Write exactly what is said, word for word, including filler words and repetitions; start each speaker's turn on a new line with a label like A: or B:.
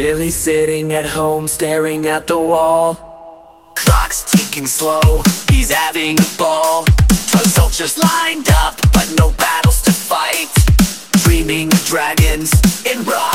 A: Billy's sitting at home staring at the wall. Clock's ticking slow, he's having a ball. Twelve soldiers lined up, but no battles to fight. Dreaming of dragons in rock